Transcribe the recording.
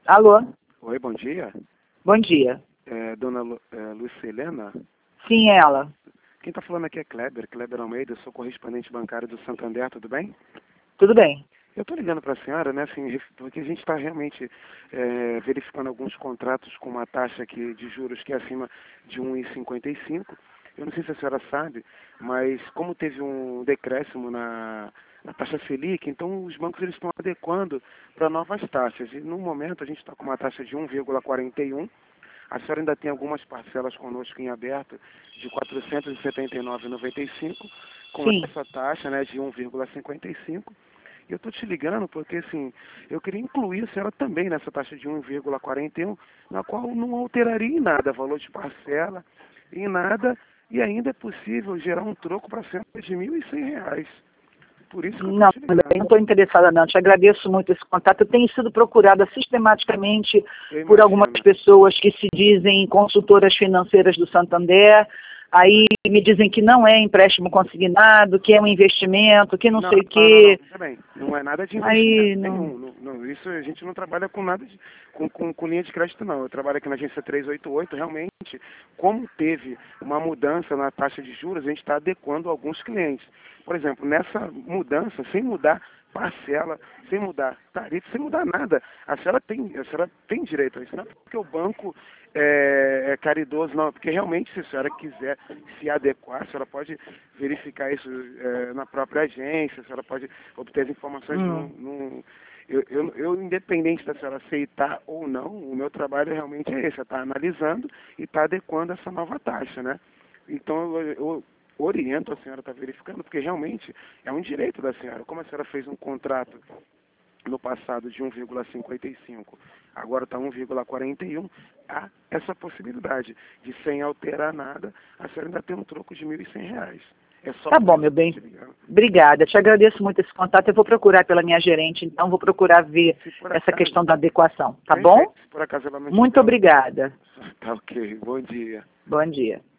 Alô? Oi, bom dia. Bom dia. Dona Lucilena? Sim, é ela. Quem está falando aqui é Kleber Almeida, eu sou correspondente bancário do Santander, tudo bem? Tudo bem. Eu estou ligando para a senhora, né, assim, porque a gente está realmente verificando alguns contratos com uma taxa aqui de juros que é acima de 1,55. Eu não sei se a senhora sabe, mas como teve um decréscimo na taxa Selic, então os bancos eles estão adequando para novas taxas. E no momento a gente está com uma taxa de 1,41. A senhora ainda tem algumas parcelas conosco em aberto de R$ 479,95, com Sim. essa taxa, né, de 1,55. E eu estou te ligando porque, assim, eu queria incluir a senhora também nessa taxa de 1,41, na qual não alteraria em nada valor de parcela, em nada, e ainda é possível gerar um troco para a senhora de R$ 1.100. Por isso que eu estou Não, te eu ligando. não estou interessada não. Te agradeço muito esse contato. Eu tenho sido procurada sistematicamente Eu por algumas imagino. pessoas que se dizem consultoras financeiras do Santander. Aí me dizem que não é empréstimo consignado, que é um investimento, que não sei o quê. Veja bem, não é nada de Aí investimento não. nenhum. Isso a gente não trabalha com nada com linha de crédito, não. Eu trabalho aqui na agência 388, realmente, como teve uma mudança na taxa de juros, a gente está adequando alguns clientes. Por exemplo, nessa mudança, sem mudar parcela, sem mudar tarifa, sem mudar nada, a senhora tem direito a isso, não é porque o banco é caridoso, não, porque realmente, se a senhora quiser se adequar, a senhora pode verificar isso na própria agência, a senhora pode obter as informações independente da senhora aceitar ou não, o meu trabalho realmente é esse, é estar analisando e estar adequando essa nova taxa, né? Então, eu oriento a senhora a estar verificando, porque realmente é um direito da senhora. Como a senhora fez um contrato no passado de 1,55, agora está 1,41, há essa possibilidade de, sem alterar nada, a senhora ainda tem um troco de R$ 1.100. É só Tá por bom, isso meu que eu bem. estou te ligando. Obrigada. Te agradeço muito esse contato. Eu vou procurar pela minha gerente, então vou procurar ver Se por essa acaso, questão da adequação. Tá bom? perfeito. Se por acaso ela não Muito tiver, obrigada. tá ok. Bom dia. Bom dia.